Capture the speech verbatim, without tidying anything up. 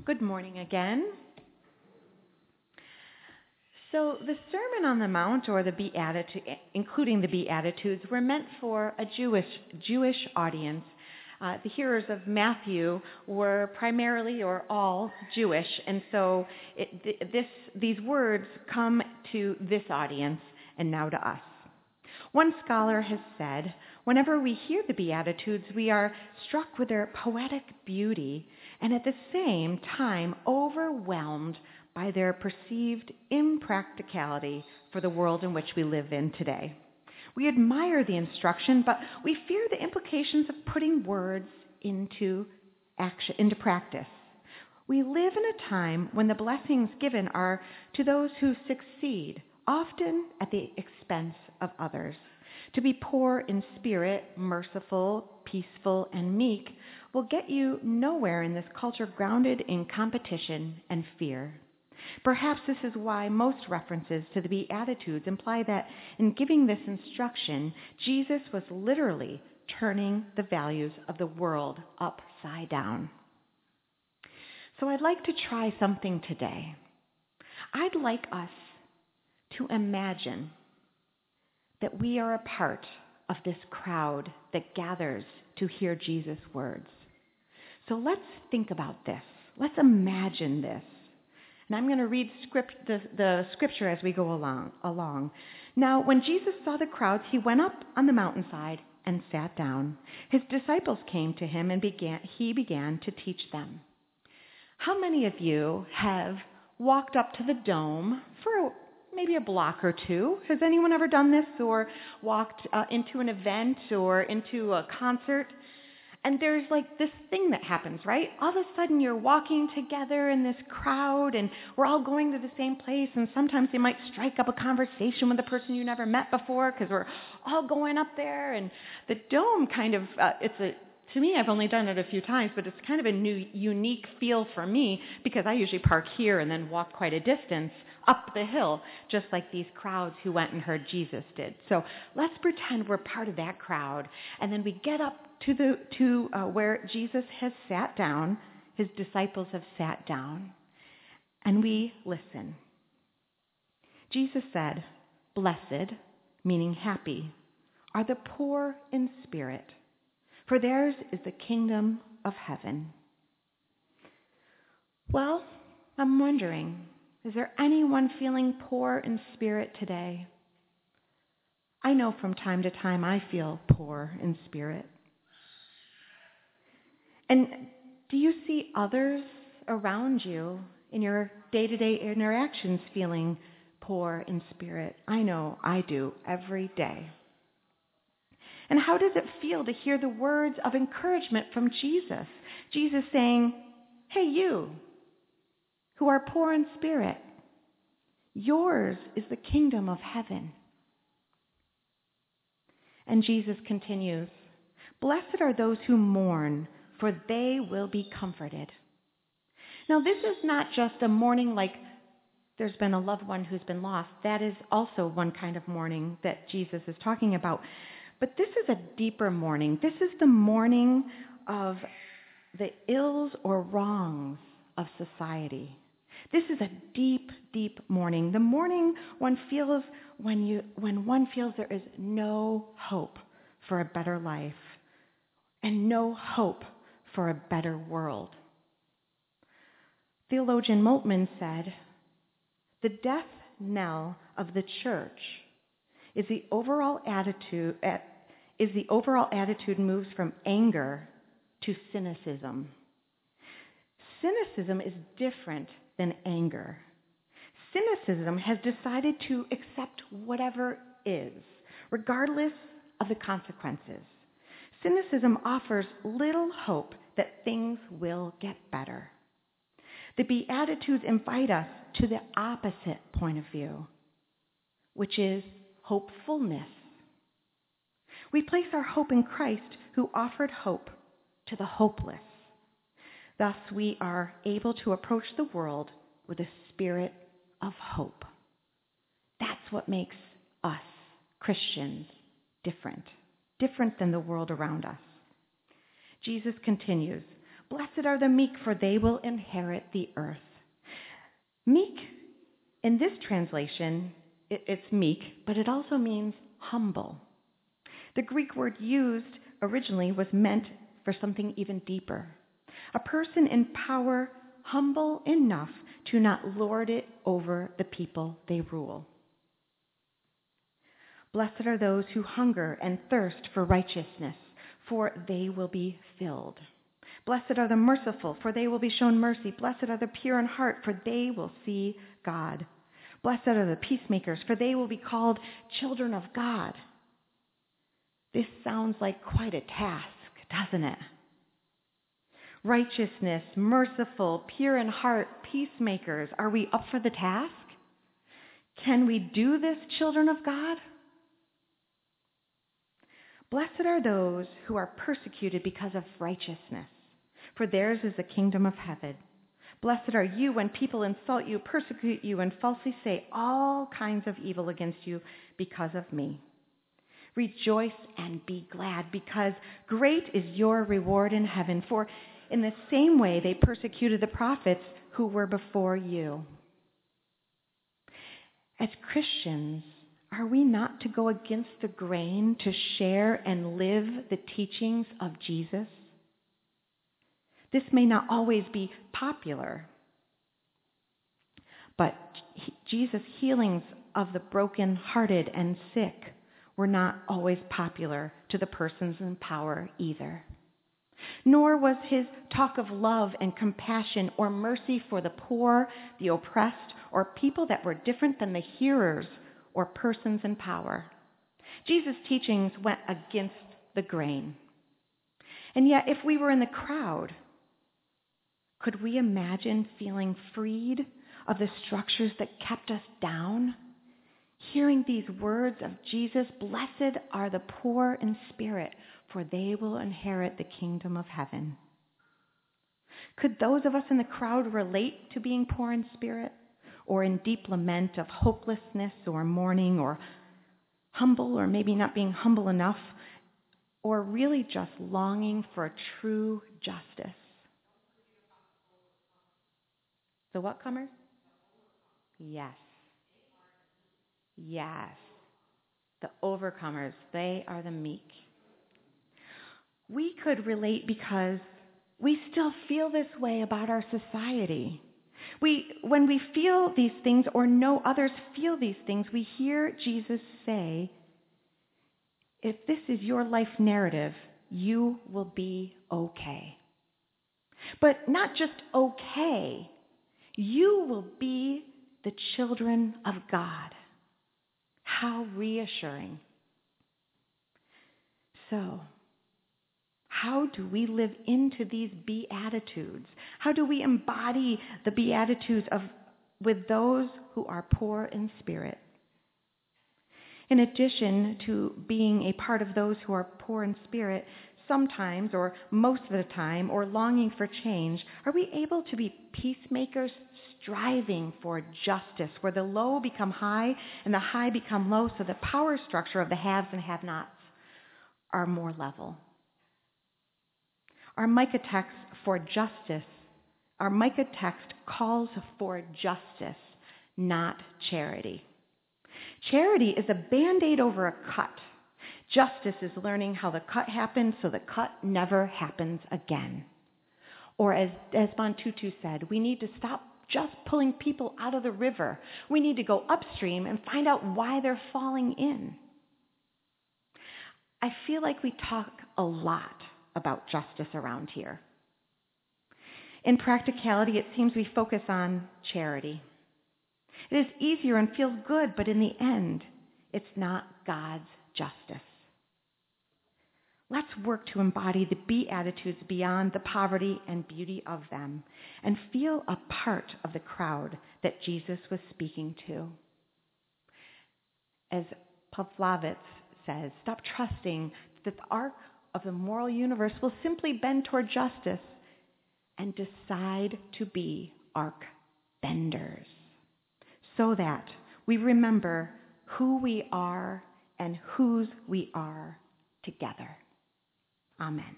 Good morning again. So the Sermon on the Mount, or the Beatitudes, including the Beatitudes, were meant for a Jewish Jewish audience. Uh, the hearers of Matthew were primarily or all Jewish, and so it, th- this these words come to this audience and now to us. One scholar has said, whenever we hear the Beatitudes, we are struck with their poetic beauty and at the same time overwhelmed by their perceived impracticality for the world in which we live in today. We admire the instruction, but we fear the implications of putting words into action, into practice. We live in a time when the blessings given are to those who succeed, often at the expense of others. To be poor in spirit, merciful, peaceful, and meek will get you nowhere in this culture grounded in competition and fear. Perhaps this is why most references to the Beatitudes imply that in giving this instruction, Jesus was literally turning the values of the world upside down. So I'd like to try something today. I'd like us to imagine that we are a part of this crowd that gathers to hear Jesus' words. So let's think about this. Let's imagine this. And I'm going to read script, the, the scripture as we go along, along. Now, when Jesus saw the crowds, he went up on the mountainside and sat down. His disciples came to him and began, he began to teach them. How many of you have walked up to the dome for a maybe a block or two? Has anyone ever done this, or walked uh, into an event or into a concert? And there's like this thing that happens, right? All of a sudden you're walking together in this crowd and we're all going to the same place, and sometimes you might strike up a conversation with a person you never met before because we're all going up there. And the dome kind of, uh, it's a To me, I've only done it a few times, but it's kind of a new, unique feel for me because I usually park here and then walk quite a distance up the hill, just like these crowds who went and heard Jesus did. So let's pretend we're part of that crowd, and then we get up to the to uh, where Jesus has sat down, his disciples have sat down, and we listen. Jesus said, "Blessed," meaning happy, "are the poor in spirit, for theirs is the kingdom of heaven." Well, I'm wondering, is there anyone feeling poor in spirit today? I know from time to time I feel poor in spirit. And do you see others around you in your day-to-day interactions feeling poor in spirit? I know I do every day. And how does it feel to hear the words of encouragement from Jesus? Jesus saying, "Hey, you who are poor in spirit, yours is the kingdom of heaven." And Jesus continues, "Blessed are those who mourn, for they will be comforted." Now, this is not just a mourning like there's been a loved one who's been lost. That is also one kind of mourning that Jesus is talking about. But this is a deeper mourning. This is the mourning of the ills or wrongs of society. This is a deep, deep mourning. The mourning one feels when you when one feels there is no hope for a better life and no hope for a better world. Theologian Moltmann said, "The death knell of the church is the overall attitude is the overall attitude moves from anger to cynicism." Cynicism is different than anger. Cynicism has decided to accept whatever is, regardless of the consequences. Cynicism offers little hope that things will get better. The Beatitudes invite us to the opposite point of view, which is hopefulness. We place our hope in Christ, who offered hope to the hopeless. Thus, we are able to approach the world with a spirit of hope. That's what makes us, Christians, different, different than the world around us. Jesus continues, Blessed are the meek, for they will inherit the earth. Meek, in this translation, it, it's meek, but it also means humble. The Greek word used originally was meant for something even deeper. A person in power, humble enough to not lord it over the people they rule. Blessed are those who hunger and thirst for righteousness, for they will be filled. Blessed are the merciful, for they will be shown mercy. Blessed are the pure in heart, for they will see God. Blessed are the peacemakers, for they will be called children of God. This sounds like quite a task, doesn't it? Righteousness, merciful, pure in heart, peacemakers. Are we up for the task? Can we do this, children of God? Blessed are those who are persecuted because of righteousness, for theirs is the kingdom of heaven. Blessed are you when people insult you, persecute you, and falsely say all kinds of evil against you because of me. Rejoice and be glad, because great is your reward in heaven, for in the same way they persecuted the prophets who were before you. As Christians, are we not to go against the grain to share and live the teachings of Jesus? This may not always be popular, but Jesus' healings of the broken-hearted and sick were not always popular to the persons in power either. Nor was his talk of love and compassion or mercy for the poor, the oppressed, or people that were different than the hearers or persons in power. Jesus' teachings went against the grain. And yet, if we were in the crowd, could we imagine feeling freed of the structures that kept us down? Hearing these words of Jesus, blessed are the poor in spirit, for they will inherit the kingdom of heaven. Could those of us in the crowd relate to being poor in spirit, or in deep lament of hopelessness or mourning, or humble or maybe not being humble enough, or really just longing for a true justice? The what comers? Yes. Yes. The overcomers. They are the meek. We could relate because we still feel this way about our society. We, when we feel these things or know others feel these things, we hear Jesus say, if this is your life narrative, you will be okay. But not just okay, you will be the children of God. How reassuring. So, how do we live into these Beatitudes? How do we embody the Beatitudes of with those who are poor in spirit? In addition to being a part of those who are poor in spirit, sometimes, or most of the time, or longing for change, are we able to be peacemakers striving for justice, where the low become high and the high become low, so the power structure of the haves and have-nots are more level? Our Micah text for justice, our Micah text calls for justice, not charity. Charity is a Band-Aid over a cut. Justice is learning how the cut happened so the cut never happens again. Or as Desmond Tutu said, we need to stop just pulling people out of the river. We need to go upstream and find out why they're falling in. I feel like we talk a lot about justice around here. In practicality, it seems we focus on charity. It is easier and feels good, but in the end, it's not God's justice. Let's work to embody the Beatitudes beyond the poverty and beauty of them and feel a part of the crowd that Jesus was speaking to. As Pavlovitz says, stop trusting that the arc of the moral universe will simply bend toward justice and decide to be arc benders so that we remember who we are and whose we are together. Amen.